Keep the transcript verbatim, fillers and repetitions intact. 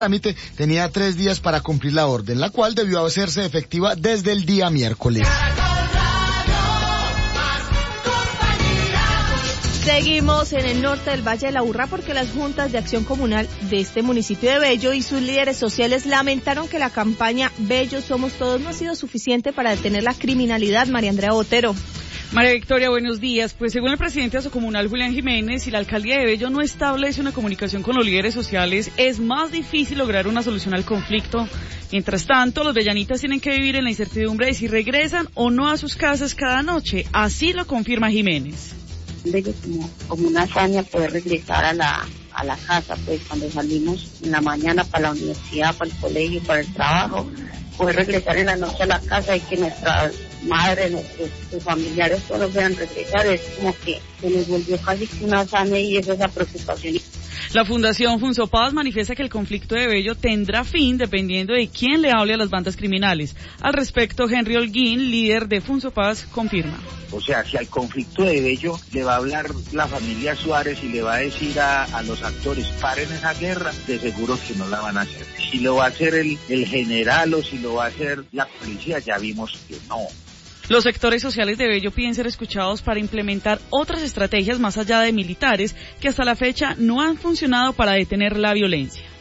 trámite tenía tres días para cumplir la orden, la cual debió hacerse efectiva desde el día miércoles. Seguimos en el norte del Valle de la Urra porque las juntas de acción comunal de este municipio de Bello y sus líderes sociales lamentaron que la campaña Bello Somos Todos no ha sido suficiente para detener la criminalidad. María Andrea Botero. María Victoria, buenos días. Pues según el presidente de Asocomunal, Julián Jiménez, si la alcaldía de Bello no establece una comunicación con los líderes sociales, es más difícil lograr una solución al conflicto. Mientras tanto, los bellanitas tienen que vivir en la incertidumbre de si regresan o no a sus casas cada noche. Así lo confirma Jiménez. Bello como, como una hazaña poder regresar a la a la casa, pues cuando salimos en la mañana para la universidad, para el colegio, para el trabajo, poder regresar en la noche a la casa y que nuestras madres, nuestros, nuestros familiares todos vean regresar, es como que se nos volvió casi una hazaña y es esa preocupación. La Fundación Funsopaz manifiesta que el conflicto de Bello tendrá fin dependiendo de quién le hable a las bandas criminales. Al respecto, Henry Holguín, líder de Funsopaz, confirma. O sea, si al conflicto de Bello le va a hablar la familia Suárez y le va a decir a, a los actores, paren esa guerra, de seguro que no la van a hacer. Si lo va a hacer el, el general o si lo va a hacer la policía, ya vimos que no. Los sectores sociales de Bello piden ser escuchados para implementar otras estrategias más allá de militares que hasta la fecha no han funcionado para detener la violencia.